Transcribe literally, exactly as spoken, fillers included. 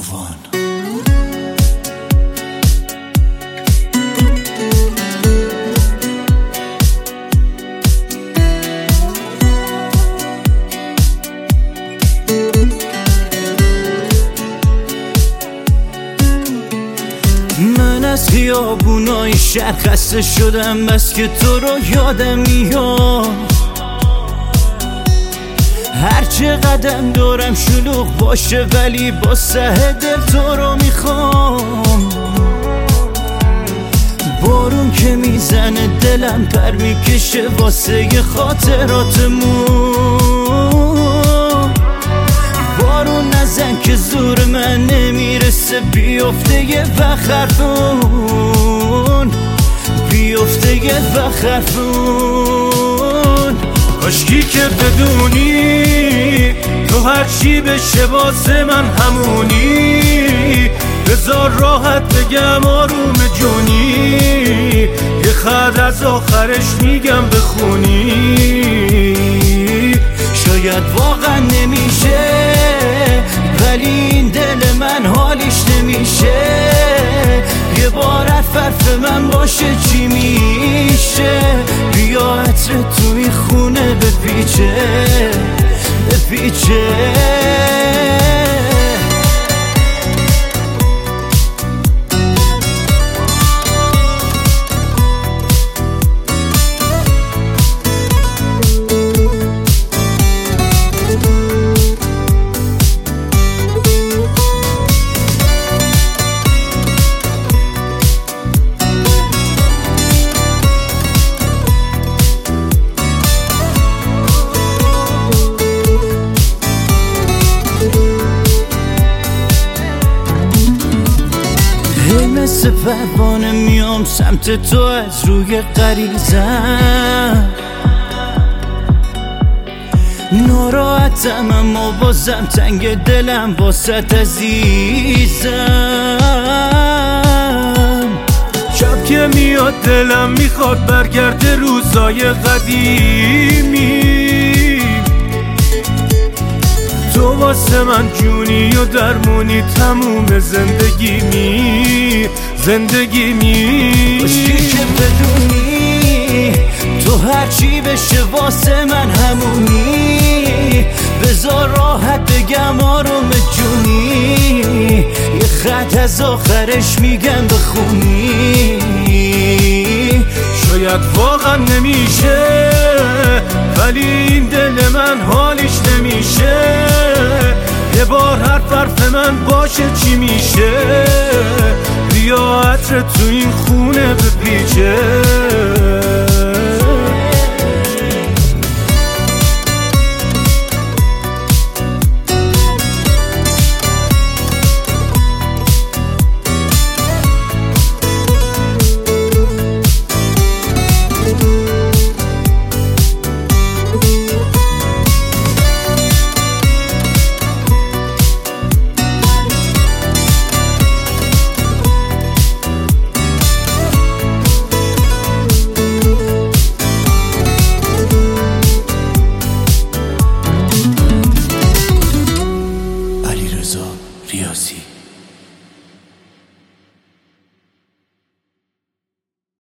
طوفان. من از خیابونای شهر خسته شدم، بس که تو رو یادم میاد. هرچه قدم دارم شلوغ باشه، ولی با سه دل تو رو میخوام. بارون که میزنه دلم پر میکشه واسه خاطراتمون. بارون نزن که زور من نمیرسه، بیفته یه وقت حرفون، بیفته یه وقت حرفون. کاشکی که بدونی تو هرچی بشه واسه من همونی. بذار راحت بگم آروم جونی، یه خط از آخرش میگم بخونی. شاید واقعا نمیشه، ولی این دل من حالیش نمیشه. یه بار حرف من باشه چی میشه؟ بیا عطر تو این خونه بپیچه بپیچه. مثل پروانه میام سمت تو از روی غریزم. ناراحتم اما بازم تنگ دلم واسط عزیزم. شب که میاد دلم میخواد برگرده روزای قدیمی. تو واسه من جونی و درمونی تموم زندگیمی زندگیمی. کاشکی که بدونی تو هرچی بشه واسه من همونی. بذار راحت بگم آروم جونی، یه خط از آخرش میگم بخونی. شاید واقعا نمیشه، ولی این دل من حالیش نمیشه. یه بار حرف حرف من باشه چی میشه؟ بیا عطر تو این خونه بپیچه